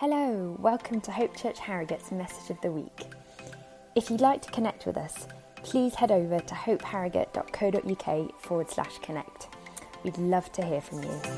Hello, welcome to Hope Church Harrogate's Message of the Week. If you'd like to connect with us, please head over to hopeharrogate.co.uk/connect. We'd love to hear from you.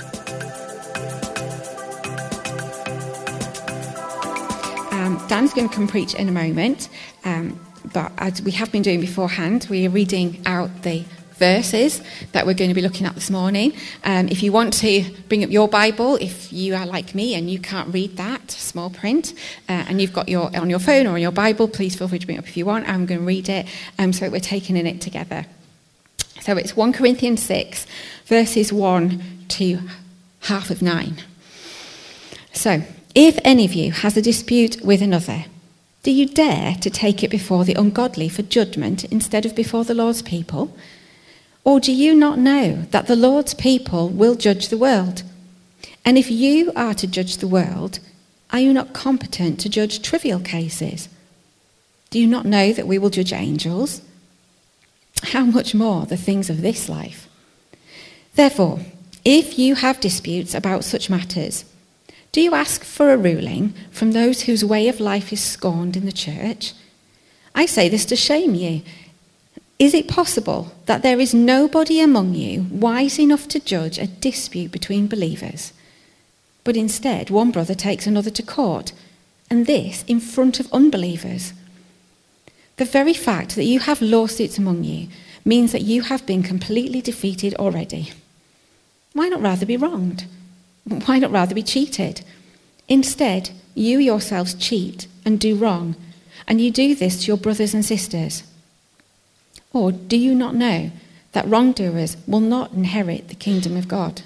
Dan's going to come preach in a moment, but as we have been doing beforehand, we are reading out the verses that we're going to be looking at this morning. If you want to bring up your Bible, if you are like me and you can't read that small print, and you've got your on your phone or on your Bible, please feel free to bring it up if you want. I'm going to read it, so we're taking in it together. So it's 1 Corinthians 6, verses 1 to half of 9. So, if any of you has a dispute with another, do you dare to take it before the ungodly for judgment instead of before the Lord's people? Or do you not know that the Lord's people will judge the world? And if you are to judge the world, are you not competent to judge trivial cases? Do you not know that we will judge angels? How much more the things of this life? Therefore, if you have disputes about such matters, do you ask for a ruling from those whose way of life is scorned in the church? I say this to shame you. Is it possible that there is nobody among you wise enough to judge a dispute between believers? But instead, one brother takes another to court, and this in front of unbelievers. The very fact that you have lawsuits among you means that you have been completely defeated already. Why not rather be wronged? Why not rather be cheated? Instead, you yourselves cheat and do wrong, and you do this to your brothers and sisters. Or do you not know that wrongdoers will not inherit the kingdom of God?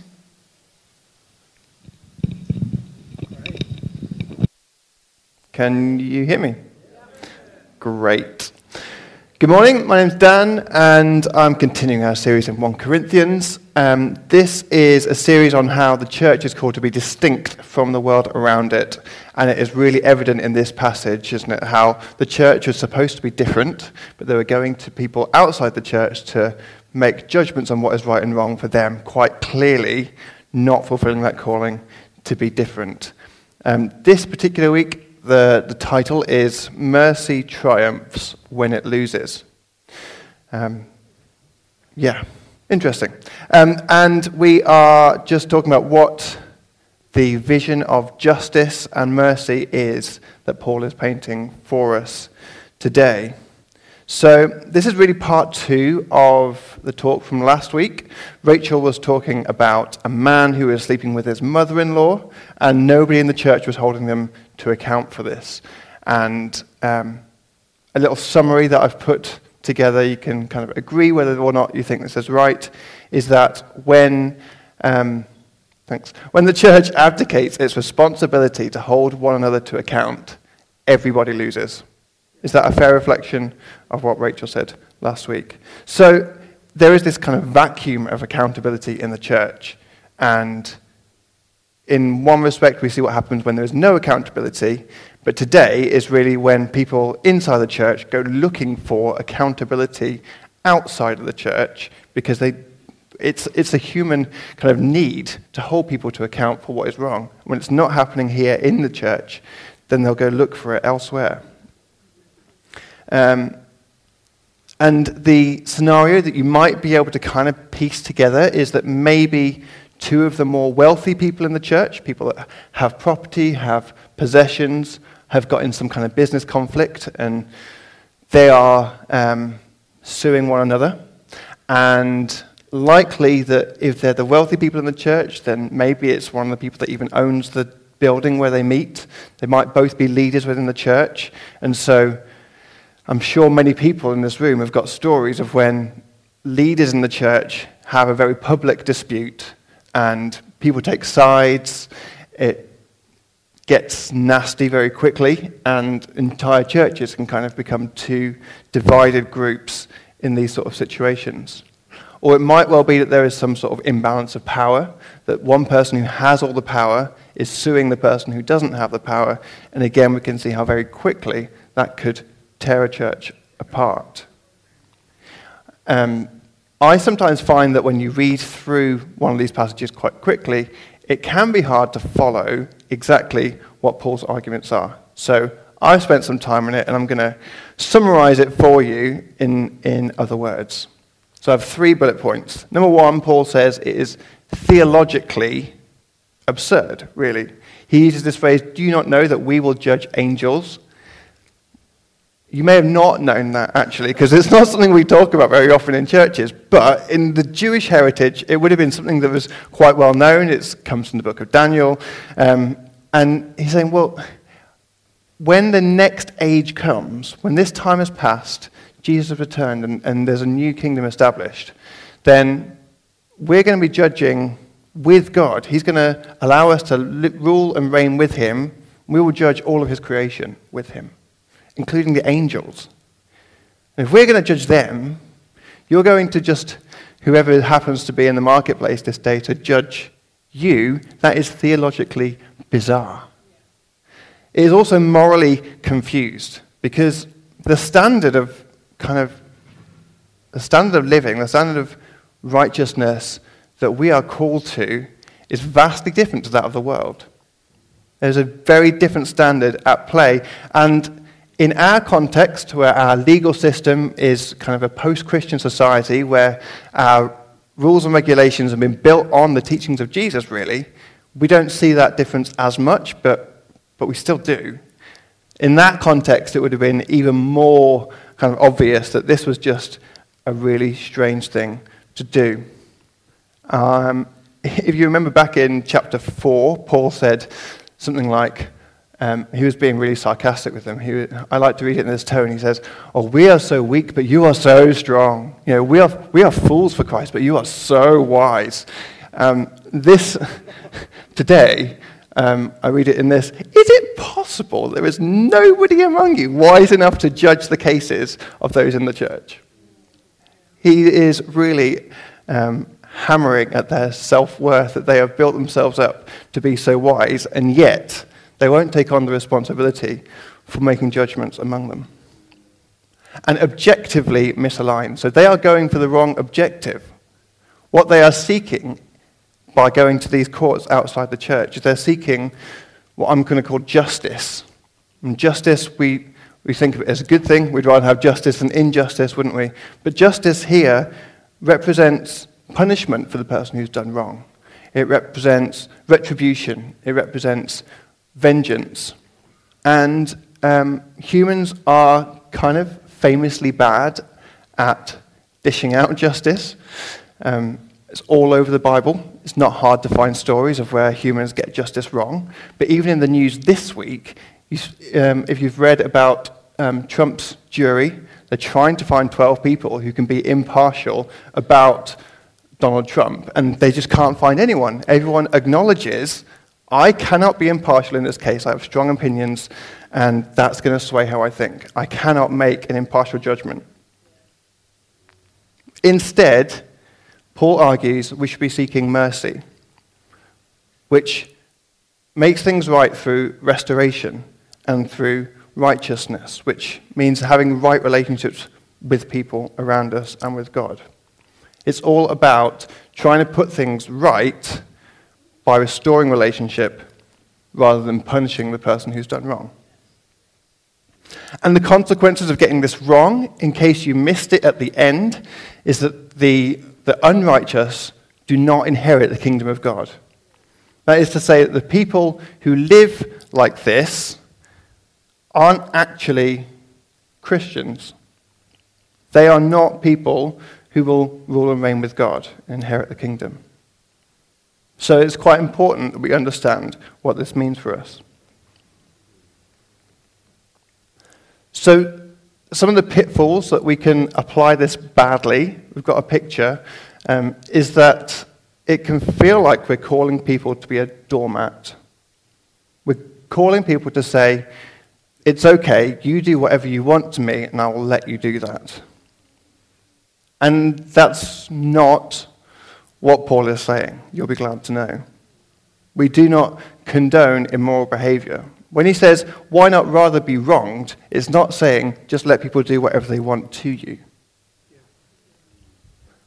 Can you hear me? Great. Good morning, my name's Dan, and I'm continuing our series in 1 Corinthians. This is a series on how the church is called to be distinct from the world around it, and it is really evident in this passage, isn't it, how the church was supposed to be different, but they were going to people outside the church to make judgments on what is right and wrong for them, quite clearly not fulfilling that calling to be different. This particular week, the title is Mercy Triumphs When It Loses. Interesting. And we are just talking about what the vision of justice and mercy is that Paul is painting for us today. So this is really part 2 of the talk from last week. Rachel was talking about a man who was sleeping with his mother-in-law, and nobody in the church was holding them to account for this. And a little summary that I've put together, you can kind of agree whether or not you think this is right, is that when the church abdicates its responsibility to hold one another to account, everybody loses. Is that a fair reflection of what Rachel said last week? So there is this kind of vacuum of accountability in the church, and in one respect we see what happens when there is no accountability, but today is really when people inside the church go looking for accountability outside of the church, because it's a human kind of need to hold people to account for what is wrong. When it's not happening here in the church, then they'll go look for it elsewhere. And the scenario that you might be able to kind of piece together is that maybe 2 of the more wealthy people in the church, people that have property, have possessions, have got in some kind of business conflict, and they are suing one another. And likely that if they're the wealthy people in the church, then maybe it's one of the people that even owns the building where they meet. They might both be leaders within the church. And so I'm sure many people in this room have got stories of when leaders in the church have a very public dispute and people take sides. It gets nasty very quickly, and entire churches can kind of become 2 divided groups in these sort of situations. Or it might well be that there is some sort of imbalance of power, that one person who has all the power is suing the person who doesn't have the power, and again we can see how very quickly that could tear a church apart. I sometimes find that when you read through one of these passages quite quickly, it can be hard to follow exactly what Paul's arguments are. So I've spent some time on it, and I'm going to summarize it for you in other words. So I have 3 bullet points. Number 1, Paul says it is theologically absurd, really. He uses this phrase, do you not know that we will judge angels? You may have not known that, actually, because it's not something we talk about very often in churches. But in the Jewish heritage, it would have been something that was quite well known. It comes from the book of Daniel. And he's saying, well, when the next age comes, when this time has passed, Jesus has returned, and there's a new kingdom established, then we're going to be judging with God. He's going to allow us to rule and reign with him. We will judge all of his creation with him, including the angels. And if we're going to judge them, you're going to just, whoever happens to be in the marketplace this day, to judge you. That is theologically bizarre. It is also morally confused, because the standard of living, the standard of righteousness that we are called to is vastly different to that of the world. There's a very different standard at play. And in our context, where our legal system is kind of a post-Christian society, where our rules and regulations have been built on the teachings of Jesus, really, we don't see that difference as much, but we still do. In that context, it would have been even more kind of obvious that this was just a really strange thing to do. If you remember back in chapter 4, Paul said something like, he was being really sarcastic with them. I like to read it in this tone. He says, "Oh, we are so weak, but you are so strong. You know, we are fools for Christ, but you are so wise." This today, I read it in this: "Is it possible there is nobody among you wise enough to judge the cases of those in the church?" He is really hammering at their self-worth, that they have built themselves up to be so wise, and yet they won't take on the responsibility for making judgments among them. And objectively misaligned. So they are going for the wrong objective. What they are seeking by going to these courts outside the church is they're seeking what I'm going to call justice. And justice, we think of it as a good thing. We'd rather have justice than injustice, wouldn't we? But justice here represents punishment for the person who's done wrong. It represents retribution. It represents vengeance. And humans are kind of famously bad at dishing out justice. It's all over the Bible. It's not hard to find stories of where humans get justice wrong. But even in the news this week, if you've read about Trump's jury, they're trying to find 12 people who can be impartial about Donald Trump, and they just can't find anyone. Everyone acknowledges, I cannot be impartial in this case. I have strong opinions, and that's going to sway how I think. I cannot make an impartial judgment. Instead, Paul argues we should be seeking mercy, which makes things right through restoration and through righteousness, which means having right relationships with people around us and with God. It's all about trying to put things right by restoring relationship rather than punishing the person who's done wrong. And the consequences of getting this wrong, in case you missed it at the end, is that the unrighteous do not inherit the kingdom of God. That is to say that the people who live like this aren't actually Christians. They are not people who will rule and reign with God and inherit the kingdom. So it's quite important that we understand what this means for us. So some of the pitfalls that we can apply this badly, we've got a picture, is that it can feel like we're calling people to be a doormat. We're calling people to say, it's okay, you do whatever you want to me, and I will let you do that. And that's not what Paul is saying, you'll be glad to know. We do not condone immoral behavior. When he says, why not rather be wronged, it's not saying, just let people do whatever they want to you.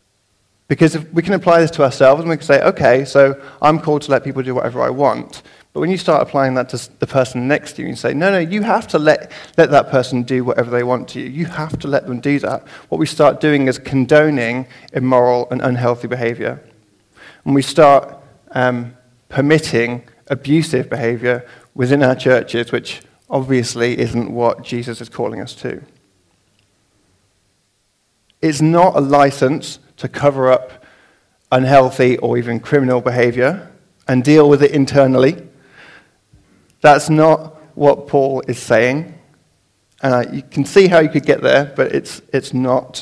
Because if we can apply this to ourselves, and we can say, okay, so I'm called to let people do whatever I want, But when you start applying that to the person next to you and say, no, you have to let that person do whatever they want to you. You have to let them do that. What we start doing is condoning immoral and unhealthy behavior. And we start permitting abusive behavior within our churches, which obviously isn't what Jesus is calling us to. It's not a license to cover up unhealthy or even criminal behavior and deal with it internally. That's not what Paul is saying. You can see how you could get there, but it's not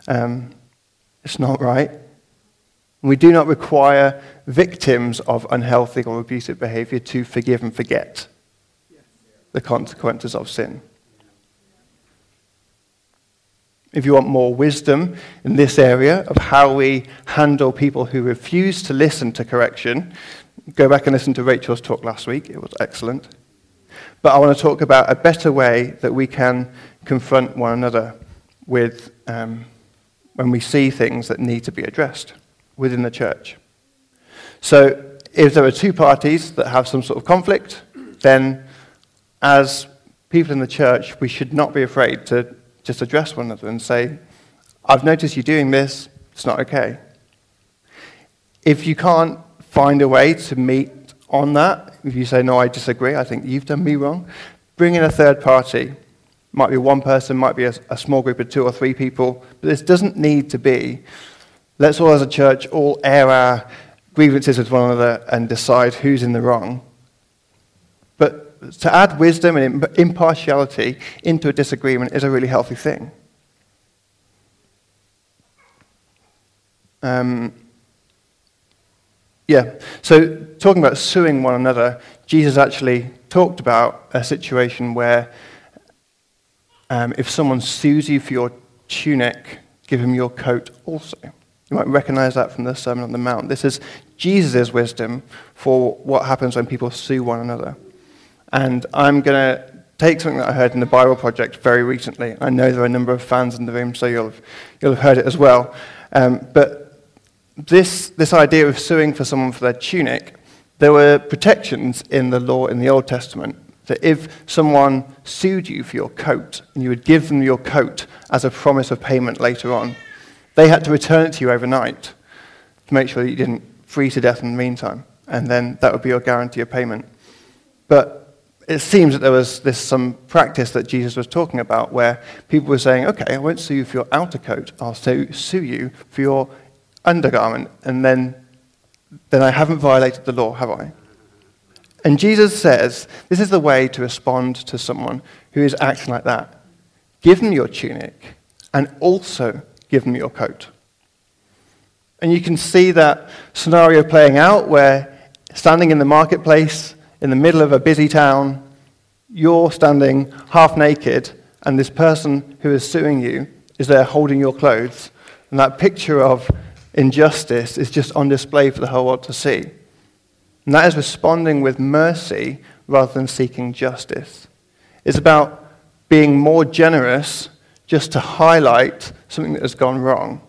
right. We do not require victims of unhealthy or abusive behavior to forgive and forget the consequences of sin. If you want more wisdom in this area of how we handle people who refuse to listen to correction, go back and listen to Rachel's talk last week. It was excellent. But I want to talk about a better way that we can confront one another with when we see things that need to be addressed within the church. So if there are two parties that have some sort of conflict, then as people in the church, we should not be afraid to just address one another and say, I've noticed you doing this, it's not okay. If you can't find a way to meet on that, if you say, no, I disagree, I think you've done me wrong, bring in a third party. Might be one person, might be a small group of 2 or 3 people, but this doesn't need to be, let's all as a church all air our grievances with one another and decide who's in the wrong. But to add wisdom and impartiality into a disagreement is a really healthy thing. So talking about suing one another, Jesus actually talked about a situation where if someone sues you for your tunic, give him your coat also. You might recognize that from the Sermon on the Mount. This is Jesus' wisdom for what happens when people sue one another. And I'm going to take something that I heard in the Bible Project very recently. I know there are a number of fans in the room, so you'll have heard it as well. But this idea of suing for someone for their tunic, there were protections in the law in the Old Testament that if someone sued you for your coat and you would give them your coat as a promise of payment later on, they had to return it to you overnight to make sure that you didn't freeze to death in the meantime, and then that would be your guarantee of payment. But it seems that there was some practice that Jesus was talking about where people were saying, okay, I won't sue you for your outer coat, I'll sue you for your undergarment, and then I haven't violated the law, have I? And Jesus says, this is the way to respond to someone who is acting like that. Give them your tunic, and also give them your coat. And you can see that scenario playing out where standing in the marketplace, in the middle of a busy town, you're standing half naked, and this person who is suing you is there holding your clothes. And that picture of injustice is just on display for the whole world to see. And that is responding with mercy rather than seeking justice. It's about being more generous just to highlight something that has gone wrong.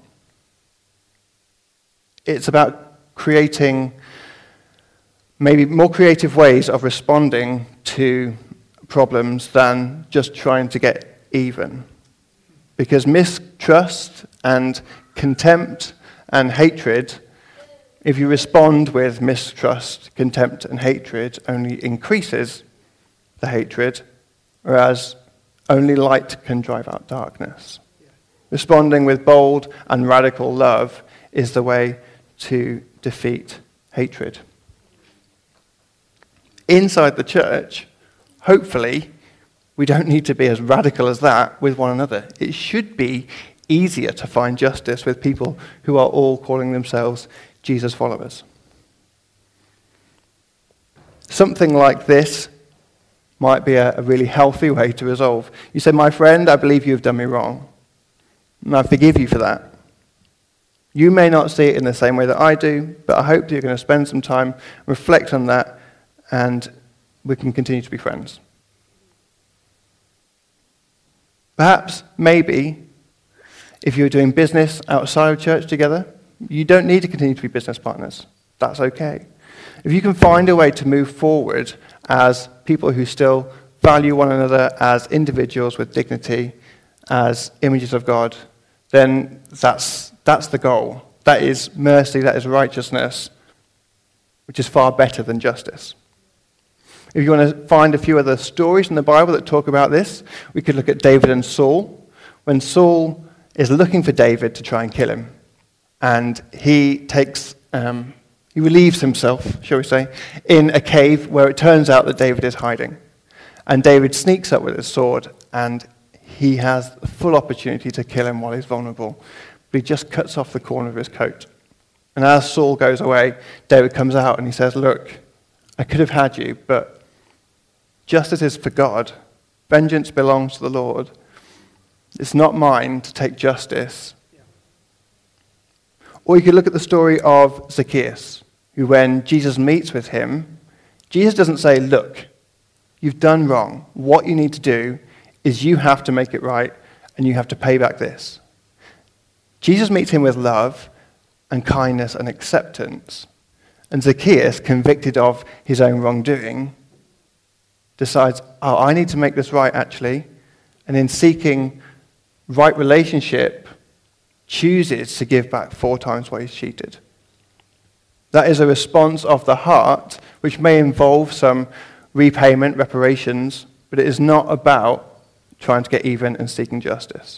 It's about creating maybe more creative ways of responding to problems than just trying to get even. Because mistrust and contempt and hatred, if you respond with mistrust, contempt, and hatred, only increases the hatred, whereas only light can drive out darkness. Responding with bold and radical love is the way to defeat hatred. Inside the church, hopefully, we don't need to be as radical as that with one another. It should be easier to find justice with people who are all calling themselves Jesus followers. Something like this might be a really healthy way to resolve. You say, my friend, I believe you have done me wrong, and I forgive you for that. You may not see it in the same way that I do, but I hope that you're going to spend some time, reflect on that, and we can continue to be friends. Perhaps, maybe, if you're doing business outside of church together, you don't need to continue to be business partners. That's okay. if you can find a way to move forward as people who still value one another as individuals with dignity, as images of God, then that's the goal. That is mercy, that is righteousness, which is far better than justice. If you want to find a few other stories in the Bible that talk about this, we could look at David and Saul. When Saul is looking for David to try and kill him, and he relieves himself, shall we say, in a cave where it turns out that David is hiding. And David sneaks up with his sword, and he has the full opportunity to kill him while he's vulnerable. But he just cuts off the corner of his coat. And as Saul goes away, David comes out and he says, "Look, I could have had you, but justice is for God. Vengeance belongs to the Lord. It's not mine to take justice." Or you could look at the story of Zacchaeus, who when Jesus meets with him, Jesus doesn't say, "Look, you've done wrong. What you need to do is you have to make it right and you have to pay back this." Jesus meets him with love and kindness and acceptance. And Zacchaeus, convicted of his own wrongdoing, decides, "Oh, I need to make this right, actually." And in seeking right relationship, chooses to give back 4 times what he's cheated. That is a response of the heart, which may involve some repayment, reparations, but it is not about trying to get even and seeking justice.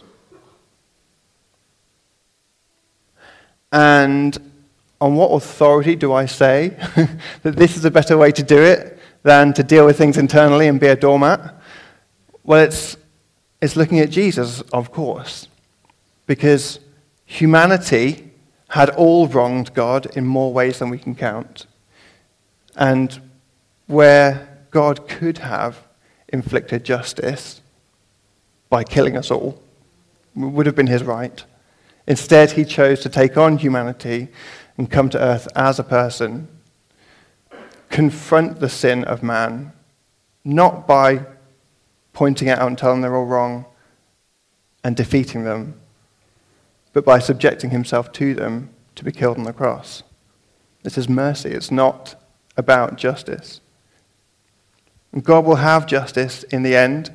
And on what authority do I say that this is a better way to do it than to deal with things internally and be a doormat? Well, it's looking at Jesus, of course, because humanity had all wronged God in more ways than we can count. And where God could have inflicted justice by killing us all, would have been his right. Instead, he chose to take on humanity and come to earth as a person, confront the sin of man, not by pointing it out and telling them they're all wrong and defeating them, but by subjecting himself to them to be killed on the cross. This is mercy. It's not about justice. And God will have justice in the end,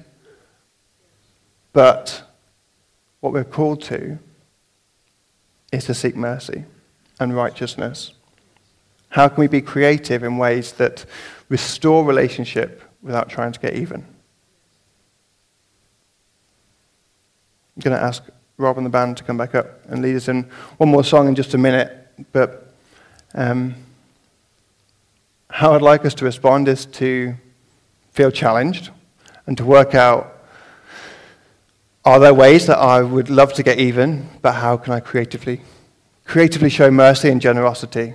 but what we're called to is to seek mercy and righteousness. How can we be creative in ways that restore relationship without trying to get even? I'm going to ask Rob and the band to come back up and lead us in one more song in just a minute, but how I'd like us to respond is to feel challenged and to work out, are there ways that I would love to get even, but how can I creatively show mercy and generosity?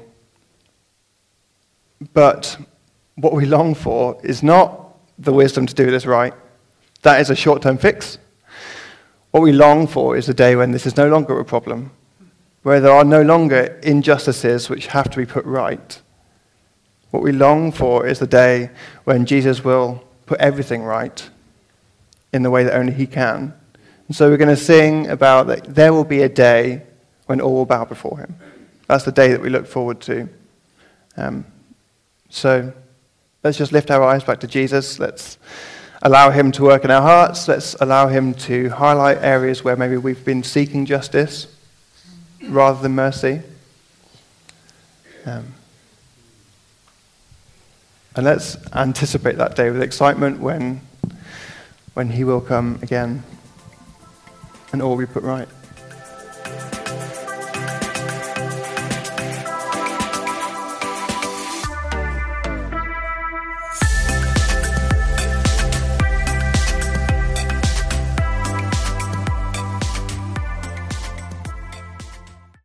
But what we long for is not the wisdom to do this right. That is a short-term fix. What we long for is a day when this is no longer a problem, where there are no longer injustices which have to be put right. What we long for is the day when Jesus will put everything right in the way that only he can. And so we're going to sing about that there will be a day when all will bow before him. That's the day that we look forward to. So let's just lift our eyes back to Jesus. Let's allow him to work in our hearts. Let's allow him to highlight areas where maybe we've been seeking justice rather than mercy. And let's anticipate that day with excitement when he will come again and all will be put right.